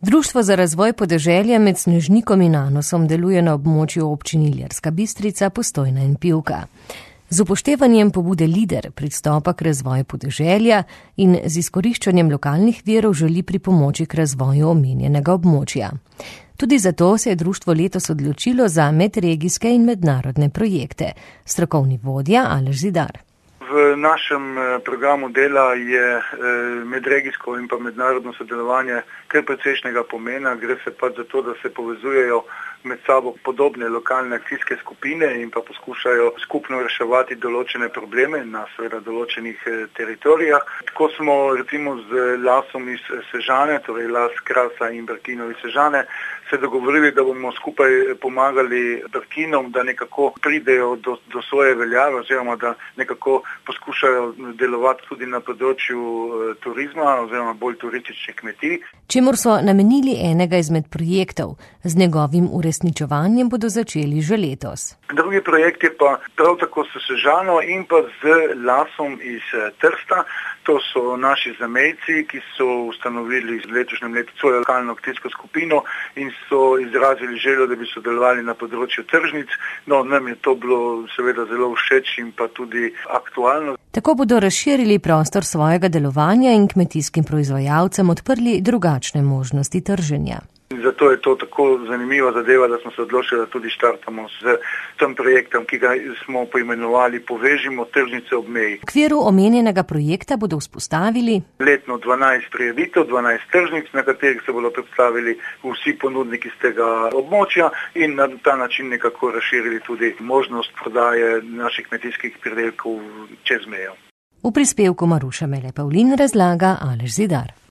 Društvo za razvoj podeželja med Snežnikom in Anosom deluje na območju občin Ilirska Bistrica, Postojna in Pivka. Z upoštevanjem pobude LIDER pristopa k razvoju podeželja in z izkoriščanjem lokalnih virov želi pripomoči k razvoju omenjenega območja. Tudi zato se je društvo letos odločilo za medregijske in mednarodne projekte. Strokovni vodja Aleš Zidar. V našem programu dela je medregijsko in pa mednarodno sodelovanje kar precejšnjega pomena. Gre se pa za to, da se povezujejo med sabo podobne lokalne akcijske skupine in pa poskušajo skupno reševati določene probleme na seveda določenih teritorijah. Tako smo recimo z Lasom iz Sežane, torej Las, Krasa in Brkinov iz Sežane, se dogovorili, da bomo skupaj pomagali Brkinom, da nekako pridejo do svoje veljave oziroma da nekako poskušajo delovati tudi na področju turizma oziroma bolj turističnih kmetij. Čemur so namenili enega izmed projektov, z njegovim uresničevanjem bodo začeli že letos. Drugi projekt je pa prav tako s Sežano in pa z Lasom iz Trsta. To so naši zamejci, ki so ustanovili v letošnjem letu svojo lokalno akcijsko skupino in so izrazili željo, da bi sodelovali na področju tržnic. No, nam je to bilo seveda zelo všeč in pa tudi aktualno. Tako bodo razširili prostor svojega delovanja in kmetijskim proizvajalcem odprli drugačne možnosti trženja. Zato je to tako zanimiva zadeva, da smo se odločili, da tudi štartamo z tem projektom, ki ga smo poimenovali Povežimo tržnice ob meji. V okviru omenjenega projekta bodo vzpostavili letno 12 prireditev, 12 tržnic, na katerih se bodo predstavili vsi ponudniki z tega območja in na ta način nekako razširili tudi možnost prodaje naših kmetijskih pridelkov čez mejo. V prispevku Maruša Mele Pavlin razlaga Aleš Zidar.